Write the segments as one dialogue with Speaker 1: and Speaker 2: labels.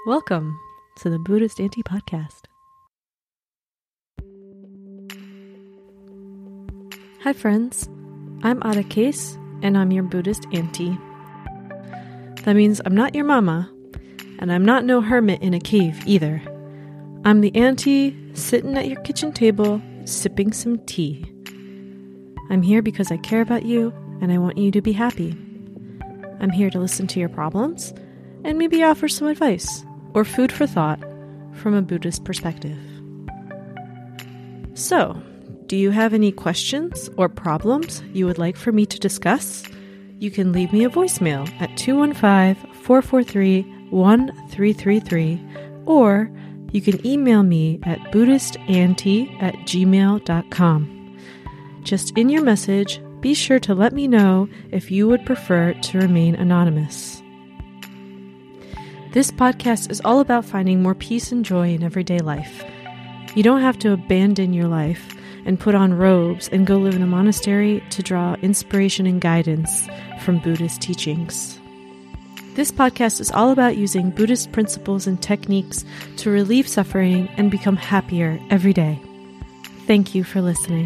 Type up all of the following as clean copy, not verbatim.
Speaker 1: Welcome to the Buddhist Auntie Podcast. Hi friends, I'm Ada Case and I'm your Buddhist Auntie. That means I'm not your mama and I'm not no hermit in a cave either. I'm the auntie sitting at your kitchen table sipping some tea. I'm here because I care about you and I want you to be happy. I'm here to listen to your problems and maybe offer some advice or food for thought from a Buddhist perspective. So, do you have any questions or problems you would like for me to discuss? You can leave me a voicemail at 215-443-1333, or you can email me at buddhistauntie@gmail.com. Just in your message, be sure to let me know if you would prefer to remain anonymous. This podcast is all about finding more peace and joy in everyday life. You don't have to abandon your life and put on robes and go live in a monastery to draw inspiration and guidance from Buddhist teachings. This podcast is all about using Buddhist principles and techniques to relieve suffering and become happier every day. Thank you for listening.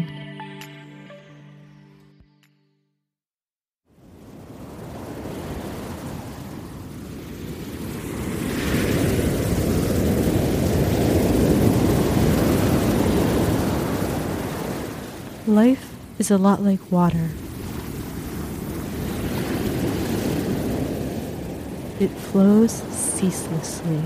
Speaker 1: Life is a lot like water. It flows ceaselessly.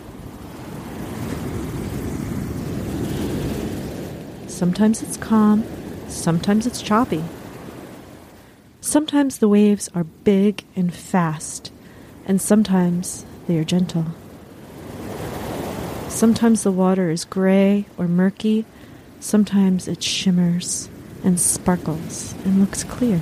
Speaker 1: Sometimes it's calm, sometimes it's choppy. Sometimes the waves are big and fast, and sometimes they are gentle. Sometimes the water is gray or murky, sometimes it shimmers and sparkles and looks clear.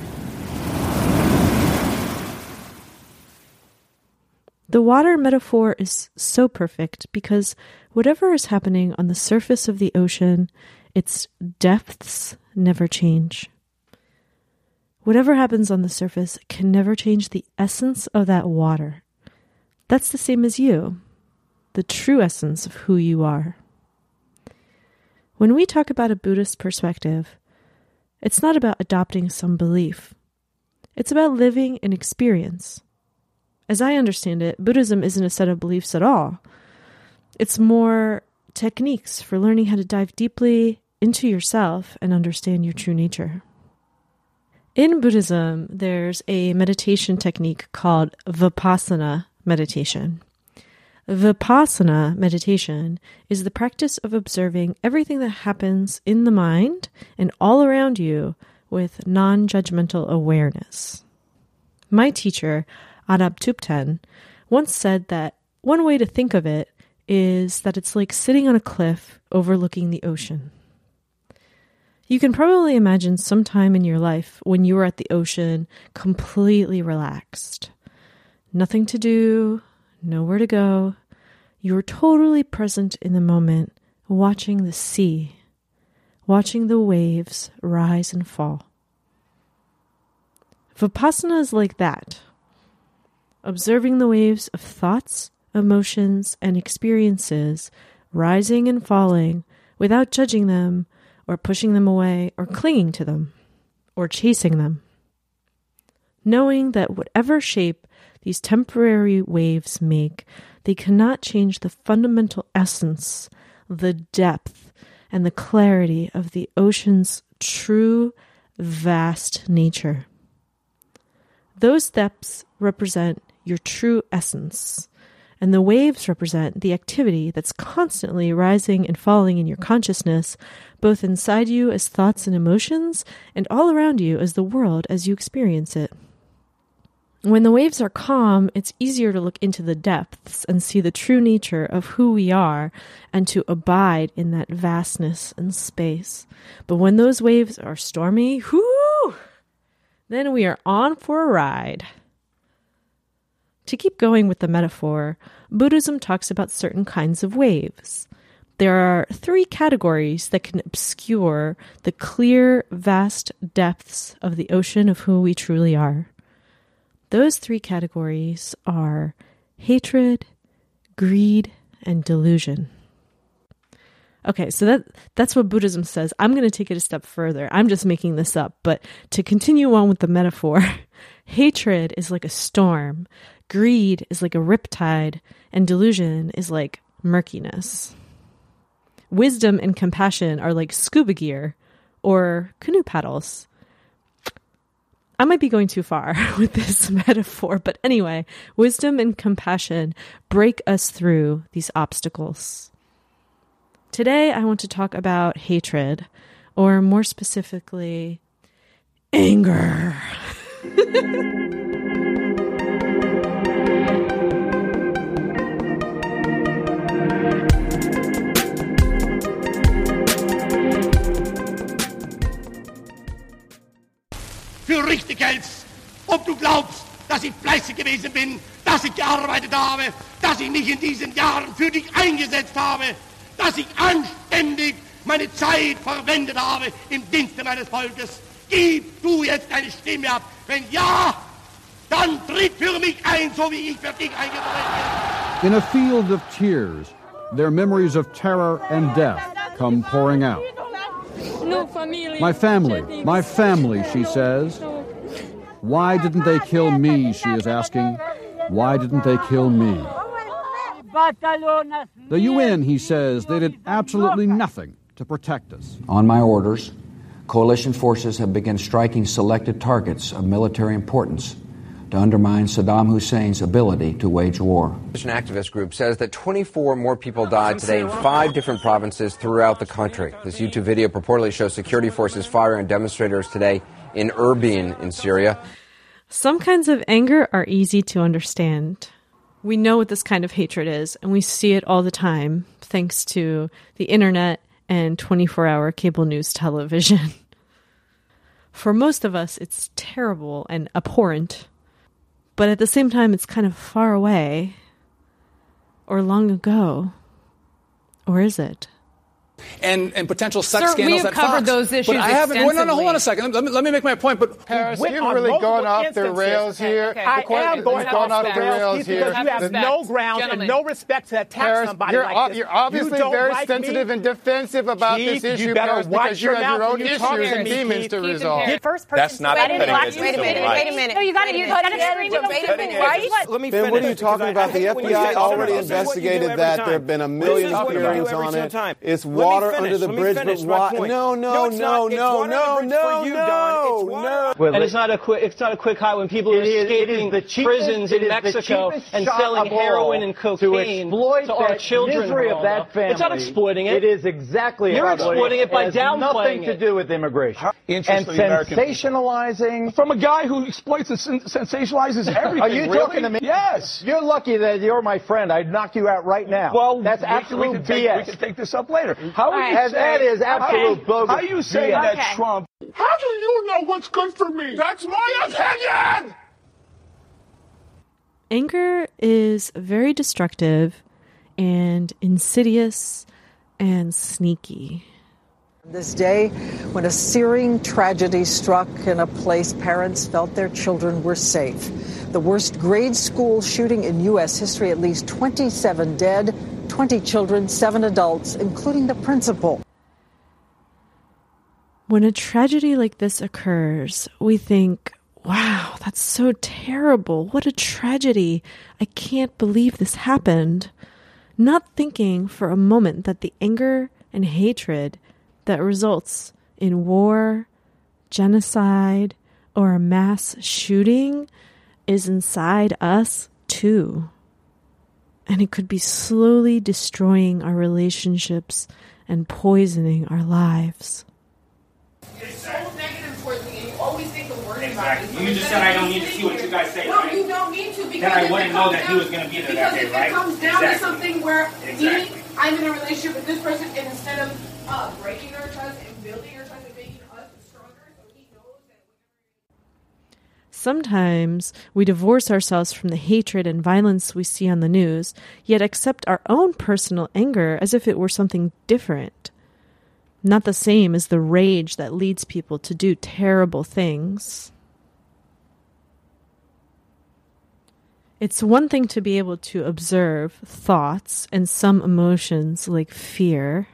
Speaker 1: The water metaphor is so perfect because whatever is happening on the surface of the ocean, its depths never change. Whatever happens on the surface can never change the essence of that water. That's the same as you, the true essence of who you are. When we talk about a Buddhist perspective, it's not about adopting some belief. It's about living an experience. As I understand it, Buddhism isn't a set of beliefs at all. It's more techniques for learning how to dive deeply into yourself and understand your true nature. In Buddhism, there's a meditation technique called Vipassana meditation. Vipassana meditation is the practice of observing everything that happens in the mind and all around you with non-judgmental awareness. My teacher, Adab Tupten, once said that one way to think of it is that it's like sitting on a cliff overlooking the ocean. You can probably imagine some time in your life when you were at the ocean completely relaxed. Nothing to do, nowhere to go. You were totally present in the moment, watching the sea, watching the waves rise and fall. Vipassana is like that, observing the waves of thoughts, emotions, and experiences rising and falling without judging them or pushing them away or clinging to them or chasing them. Knowing that whatever shape these temporary waves make, they cannot change the fundamental essence, the depth, and the clarity of the ocean's true, vast nature. Those depths represent your true essence, and the waves represent the activity that's constantly rising and falling in your consciousness, both inside you as thoughts and emotions, and all around you as the world as you experience it. When the waves are calm, it's easier to look into the depths and see the true nature of who we are and to abide in that vastness and space. But when those waves are stormy, then we are on for a ride. To keep going with the metaphor, Buddhism talks about certain kinds of waves. There are 3 categories that can obscure the clear, vast depths of the ocean of who we truly are. Those 3 categories are hatred, greed, and delusion. Okay, so that's what Buddhism says. I'm going to take it a step further. I'm just making this up. But to continue on with the metaphor, hatred is like a storm, greed is like a riptide, and delusion is like murkiness. Wisdom and compassion are like scuba gear or canoe paddles. I might be going too far with this metaphor, but anyway, wisdom and compassion break us through these obstacles. Today, I want to talk about hatred, or more specifically, anger.
Speaker 2: Für richtig hältst, ob du glaubst, dass ich fleißig gewesen bin, dass ich gearbeitet habe, dass ich mich in diesen Jahren für dich eingesetzt habe, dass ich anständig meine Zeit verwendet habe im Dienste meines Volkes. Gib du jetzt deine Stimme ab. Wenn ja, dann tritt für mich ein, so wie ich für dich eingetreten bin.
Speaker 3: In a field of tears, their memories of terror and death come pouring out. My family, she says. Why didn't they kill me, she is asking. Why didn't they kill me? The UN, he says, they did absolutely nothing to protect us.
Speaker 4: On my orders, coalition forces have begun striking selected targets of military importance to undermine Saddam Hussein's ability to wage war.
Speaker 5: An activist group says that 24 more people died today in 5 different provinces throughout the country. This YouTube video purportedly shows security forces firing demonstrators today in Erbil in Syria.
Speaker 1: Some kinds of anger are easy to understand. We know what this kind of hatred is, and we see it all the time, thanks to the internet and 24-hour cable news television. For most of us, it's terrible and abhorrent, but at the same time, it's kind of far away, or long ago. Or is it?
Speaker 6: And potential sex scandals
Speaker 7: we have covered those issues
Speaker 6: but I haven't.
Speaker 7: extensively.
Speaker 6: No, hold on a second. Let me make my point. But
Speaker 8: Paris, you've really gone off the rails here.
Speaker 7: I am going
Speaker 8: off the rails here.
Speaker 7: You have no grounds and no respect to attack
Speaker 8: Paris,
Speaker 7: somebody like this.
Speaker 8: You're obviously very sensitive and defensive about this issue, Paris, because you have your own issues and demons to resolve.
Speaker 9: That's not
Speaker 10: Wait a minute. No, you got to scream it, right?
Speaker 9: Let me
Speaker 8: Ben,
Speaker 9: finish.
Speaker 8: what are you talking about? The FBI already investigated that. There have been a million hearings on it. It's water under the bridge, but why? No.
Speaker 11: And it's not a quick high when people are escaping prisons in Mexico and selling heroin and cocaine to our children.
Speaker 12: Of that family.
Speaker 11: It's not exploiting it.
Speaker 12: It is exactly.
Speaker 11: You're exploiting it by downplaying
Speaker 12: nothing to do with immigration and sensationalizing
Speaker 9: from a guy who exploits and sensationalizes everything.
Speaker 12: Are you talking to me?
Speaker 9: Yes.
Speaker 12: You're lucky that you're my friend. I'd knock you out right now.
Speaker 9: Well,
Speaker 12: that's absolute BS.
Speaker 9: We can take this up later. How are you?
Speaker 12: That is absolute bogus.
Speaker 9: How are you saying that Trump? How do you know what's good for me? That's my opinion!
Speaker 1: Anger is very destructive and insidious and sneaky.
Speaker 13: This day, when a searing tragedy struck in a place parents felt their children were safe. The worst grade school shooting in U.S. history, at least 27 dead, 20 children, 7 adults, including the principal.
Speaker 1: When a tragedy like this occurs, we think, wow, that's so terrible. What a tragedy. I can't believe this happened. Not thinking for a moment that the anger and hatred that results in war, genocide, or a mass shooting is inside us too. And it could be slowly destroying our relationships and poisoning our lives.
Speaker 14: You're so negative towards me, and you always think the worst about me.
Speaker 15: You just said I don't need to see what you guys say,
Speaker 14: No,
Speaker 15: right?
Speaker 14: you don't need to, because
Speaker 15: then I wouldn't know that he was going to be there that day, right?
Speaker 14: Because if it comes down to something where I'm in a relationship with this person, and instead of breaking our trust and building our trust and making us stronger, so he knows that.
Speaker 1: Sometimes we divorce ourselves from the hatred and violence we see on the news, yet accept our own personal anger as if it were something different. Not the same as the rage that leads people to do terrible things. It's one thing to be able to observe thoughts and some emotions like fear.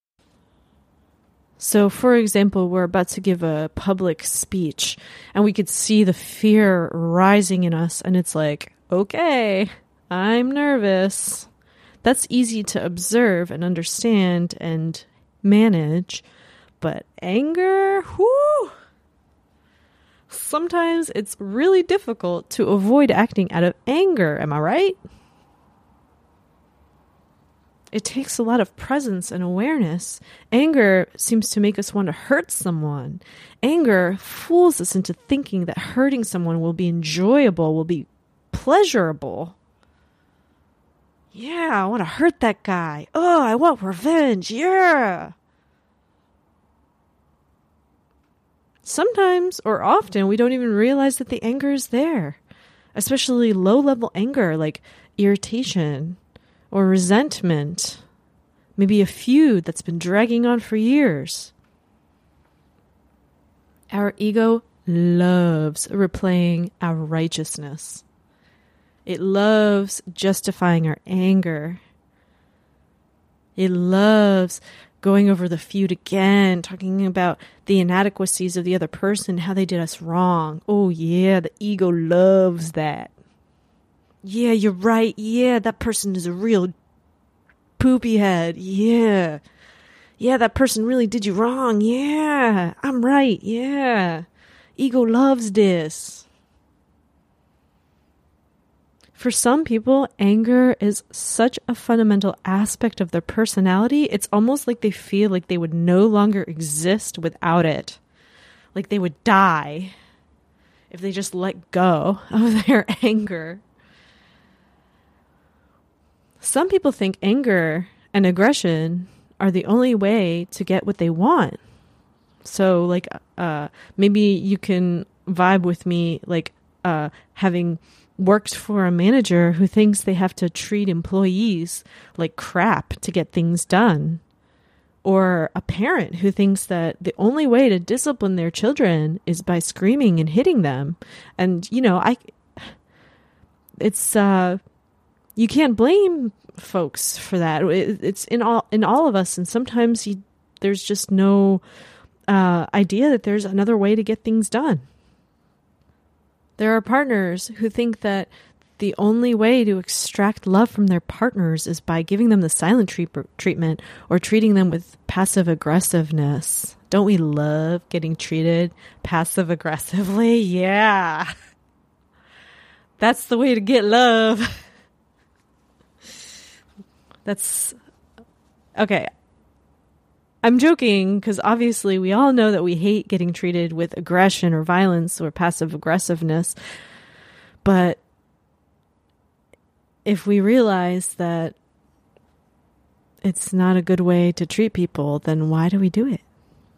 Speaker 1: So, for example, we're about to give a public speech and we could see the fear rising in us and it's like, okay, I'm nervous. That's easy to observe and understand and manage. But anger, whoo! Sometimes it's really difficult to avoid acting out of anger, am I right? It takes a lot of presence and awareness. Anger seems to make us want to hurt someone. Anger fools us into thinking that hurting someone will be enjoyable, will be pleasurable. Yeah, I want to hurt that guy. Oh, I want revenge. Yeah. Sometimes or often we don't even realize that the anger is there, especially low-level anger like irritation or resentment, maybe a feud that's been dragging on for years. Our ego loves replaying our righteousness. It loves justifying our anger. It loves going over the feud again, talking about the inadequacies of the other person, how they did us wrong. Oh yeah, the ego loves that. Yeah, you're right. Yeah, that person is a real poopy head. Yeah. Yeah, that person really did you wrong. Yeah, I'm right. Yeah. Ego loves this. For some people, anger is such a fundamental aspect of their personality, it's almost like they feel like they would no longer exist without it. Like they would die if they just let go of their anger. Some people think anger and aggression are the only way to get what they want. So, like, maybe you can vibe with me, like, having worked for a manager who thinks they have to treat employees like crap to get things done. Or a parent who thinks that the only way to discipline their children is by screaming and hitting them. And, you know, you can't blame folks for that. It's in all of us. And sometimes there's just no idea that there's another way to get things done. There are partners who think that the only way to extract love from their partners is by giving them the silent treatment or treating them with passive aggressiveness. Don't we love getting treated passive aggressively? Yeah. That's the way to get love. That's okay. I'm joking because obviously we all know that we hate getting treated with aggression or violence or passive aggressiveness. But if we realize that it's not a good way to treat people, then why do we do it?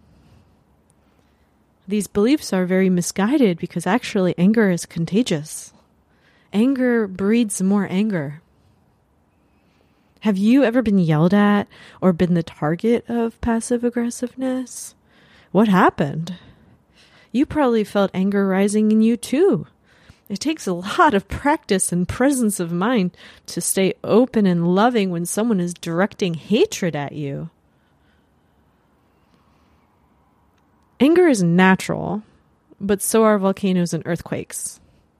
Speaker 1: These beliefs are very misguided because actually anger is contagious. Anger breeds more anger. Have you ever been yelled at or been the target of passive aggressiveness? What happened? You probably felt anger rising in you too. It takes a lot of practice and presence of mind to stay open and loving when someone is directing hatred at you. Anger is natural, but so are volcanoes and earthquakes.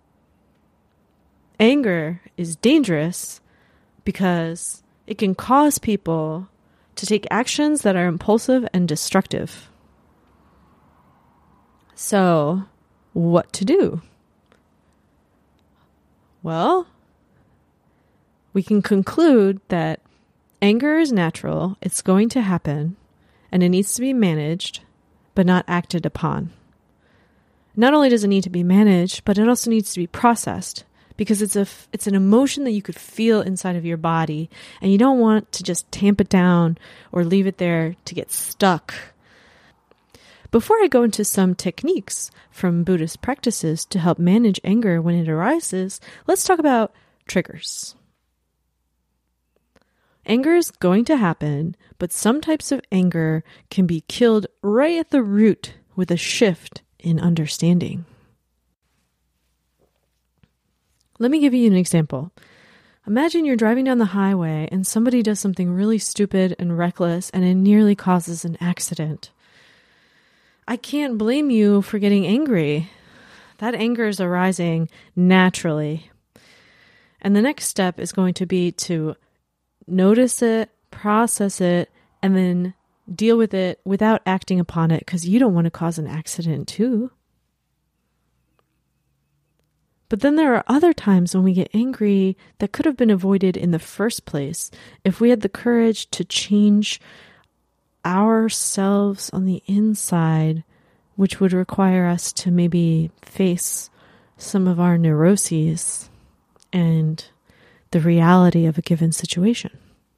Speaker 1: Anger is dangerous because it can cause people to take actions that are impulsive and destructive. So, what to do? Well, we can conclude that anger is natural, it's going to happen, and it needs to be managed, but not acted upon. Not only does it need to be managed, but it also needs to be processed. Because it's an emotion that you could feel inside of your body, and you don't want to just tamp it down or leave it there to get stuck. Before I go into some techniques from Buddhist practices to help manage anger when it arises, let's talk about triggers. Anger is going to happen, but some types of anger can be killed right at the root with a shift in understanding. Let me give you an example. Imagine you're driving down the highway and somebody does something really stupid and reckless and it nearly causes an accident. I can't blame you for getting angry. That anger is arising naturally. And the next step is going to be to notice it, process it, and then deal with it without acting upon it, because you don't want to cause an accident too. But then there are other times when we get angry that could have been avoided in the first place if we had the courage to change ourselves on the inside, which would require us to maybe face some of our neuroses and the reality of a given situation.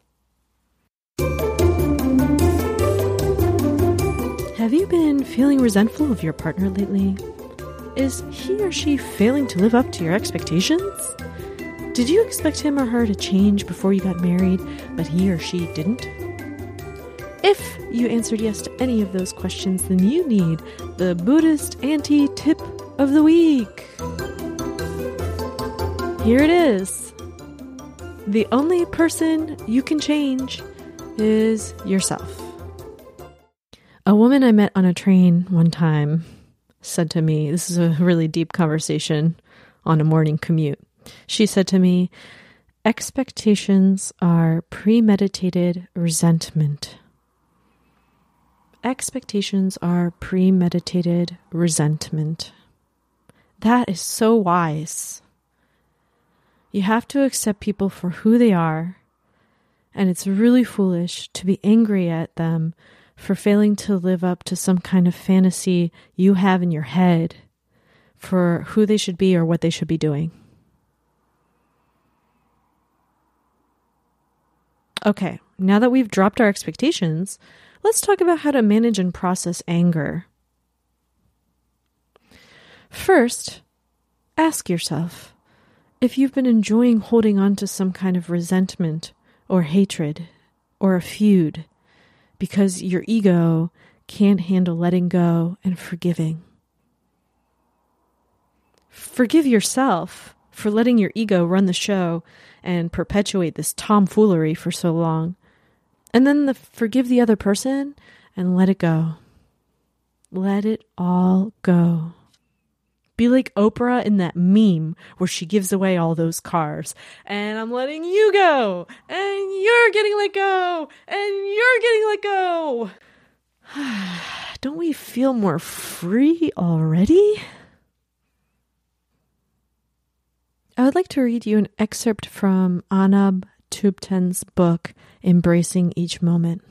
Speaker 1: Have you been feeling resentful of your partner lately? Is he or she failing to live up to your expectations? Did you expect him or her to change before you got married, but he or she didn't? If you answered yes to any of those questions, then you need the Buddhist Auntie Tip of the Week. Here it is. The only person you can change is yourself. A woman I met on a train one time said to me, this is a really deep conversation on a morning commute. She said to me, expectations are premeditated resentment. Expectations are premeditated resentment. That is so wise. You have to accept people for who they are, and it's really foolish to be angry at them for failing to live up to some kind of fantasy you have in your head for who they should be or what they should be doing. Okay, now that we've dropped our expectations, let's talk about how to manage and process anger. First, ask yourself if you've been enjoying holding on to some kind of resentment or hatred or a feud because your ego can't handle letting go and forgiving. Forgive yourself for letting your ego run the show and perpetuate this tomfoolery for so long. And then forgive the other person and let it go. Let it all go. Be like Oprah in that meme where she gives away all those cars. And I'm letting you go. And you're getting let go. And you're getting let go. Don't we feel more free already? I would like to read you an excerpt from Anab Tubten's book, Embracing Each Moment.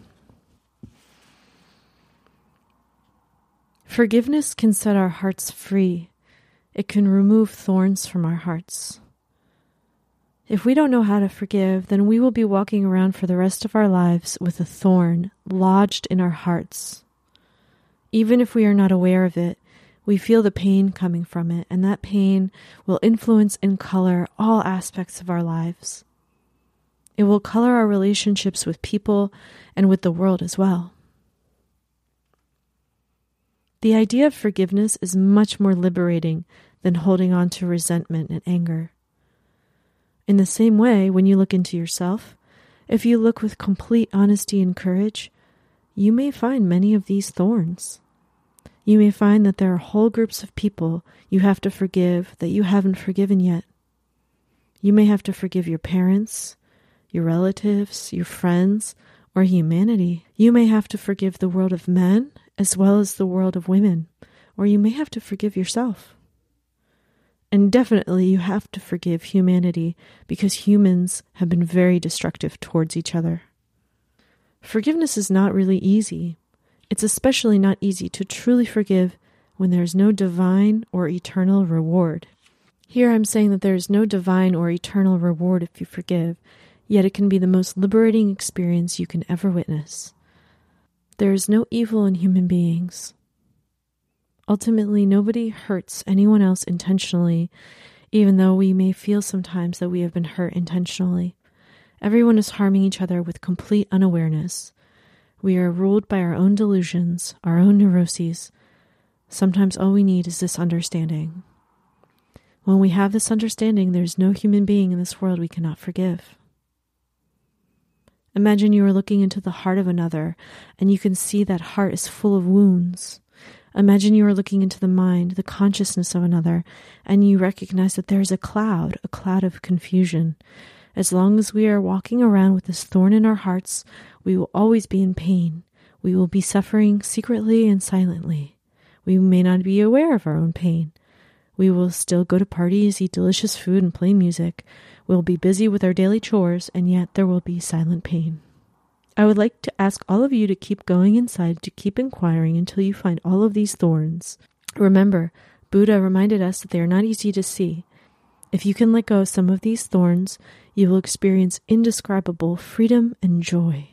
Speaker 1: Forgiveness can set our hearts free. It can remove thorns from our hearts. If we don't know how to forgive, then we will be walking around for the rest of our lives with a thorn lodged in our hearts. Even if we are not aware of it, we feel the pain coming from it, and that pain will influence and color all aspects of our lives. It will color our relationships with people and with the world as well. The idea of forgiveness is much more liberating than holding on to resentment and anger. In the same way, when you look into yourself, if you look with complete honesty and courage, you may find many of these thorns. You may find that there are whole groups of people you have to forgive that you haven't forgiven yet. You may have to forgive your parents, your relatives, your friends, or humanity. You may have to forgive the world of men as well as the world of women, or you may have to forgive yourself. And definitely you have to forgive humanity because humans have been very destructive towards each other. Forgiveness is not really easy. It's especially not easy to truly forgive when there is no divine or eternal reward. Here I'm saying that there is no divine or eternal reward if you forgive, yet it can be the most liberating experience you can ever witness. There is no evil in human beings. Ultimately, nobody hurts anyone else intentionally, even though we may feel sometimes that we have been hurt intentionally. Everyone is harming each other with complete unawareness. We are ruled by our own delusions, our own neuroses. Sometimes all we need is this understanding. When we have this understanding, there's no human being in this world we cannot forgive. Imagine you are looking into the heart of another, and you can see that heart is full of wounds. Imagine you are looking into the mind, the consciousness of another, and you recognize that there is a cloud of confusion. As long as we are walking around with this thorn in our hearts, we will always be in pain. We will be suffering secretly and silently. We may not be aware of our own pain. We will still go to parties, eat delicious food, and play music. We'll be busy with our daily chores, and yet there will be silent pain. I would like to ask all of you to keep going inside, to keep inquiring until you find all of these thorns. Remember, Buddha reminded us that they are not easy to see. If you can let go of some of these thorns, you will experience indescribable freedom and joy.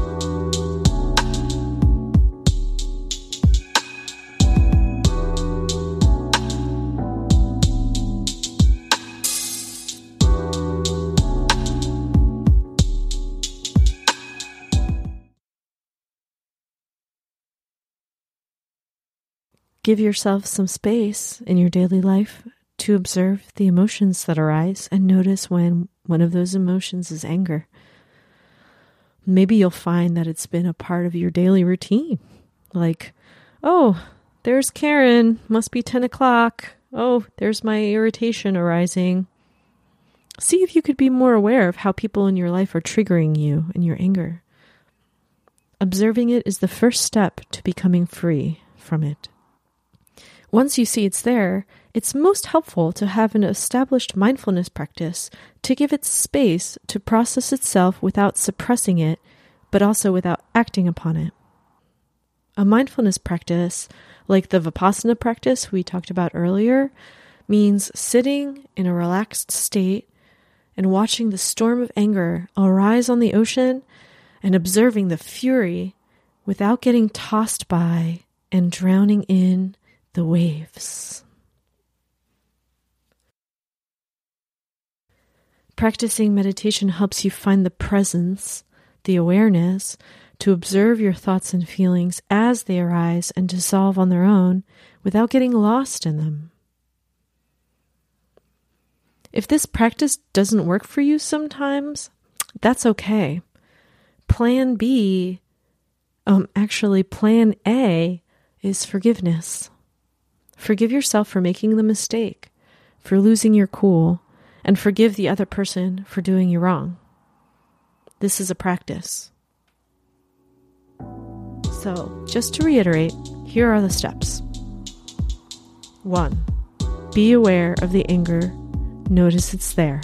Speaker 1: Give yourself some space in your daily life to observe the emotions that arise and notice when one of those emotions is anger. Maybe you'll find that it's been a part of your daily routine. Like, oh, there's Karen, must be 10 o'clock. Oh, there's my irritation arising. See if you could be more aware of how people in your life are triggering you in your anger. Observing it is the first step to becoming free from it. Once you see it's there, it's most helpful to have an established mindfulness practice to give it space to process itself without suppressing it, but also without acting upon it. A mindfulness practice, like the Vipassana practice we talked about earlier, means sitting in a relaxed state and watching the storm of anger arise on the ocean and observing the fury without getting tossed by and drowning in the waves. Practicing meditation helps you find the presence, the awareness, to observe your thoughts and feelings as they arise and dissolve on their own without getting lost in them. If this practice doesn't work for you sometimes, that's okay. Plan A is forgiveness. Forgive yourself for making the mistake, for losing your cool, and forgive the other person for doing you wrong. This is a practice. So, just to reiterate, here are the steps. 1. Be aware of the anger. Notice it's there.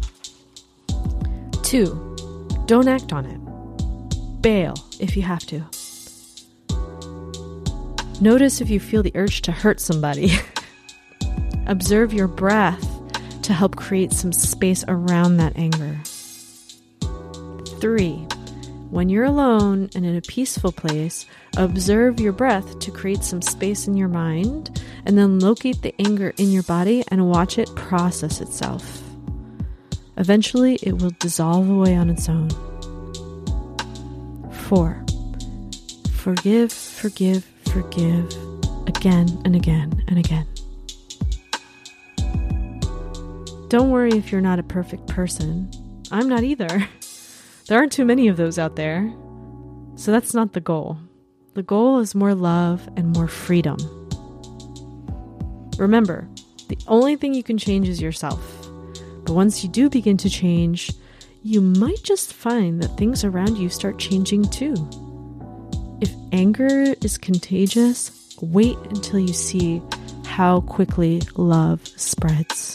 Speaker 1: 2. Don't act on it. Bail if you have to. Notice if you feel the urge to hurt somebody. Observe your breath to help create some space around that anger. 3. When you're alone and in a peaceful place, observe your breath to create some space in your mind, and then locate the anger in your body and watch it process itself. Eventually, it will dissolve away on its own. 4. Forgive, forgive, forgive, again and again and again. Don't worry if you're not a perfect person. I'm not either. There aren't too many of those out there. So that's not the goal. The goal is more love and more freedom. Remember, the only thing you can change is yourself. But once you do begin to change, you might just find that things around you start changing too. If anger is contagious, wait until you see how quickly love spreads.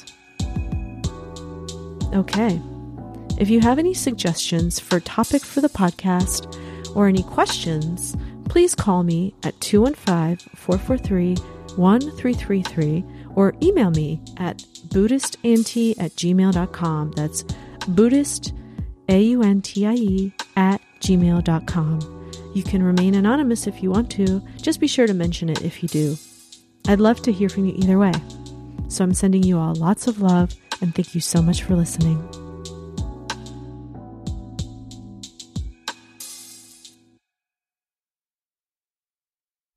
Speaker 1: Okay. If you have any suggestions for a topic for the podcast or any questions, please call me at 215-443-1333 or email me at buddhistauntie@gmail.com. That's Buddhist, AUNTIE, @gmail.com. You can remain anonymous if you want to. Just be sure to mention it if you do. I'd love to hear from you either way. So I'm sending you all lots of love, and thank you so much for listening.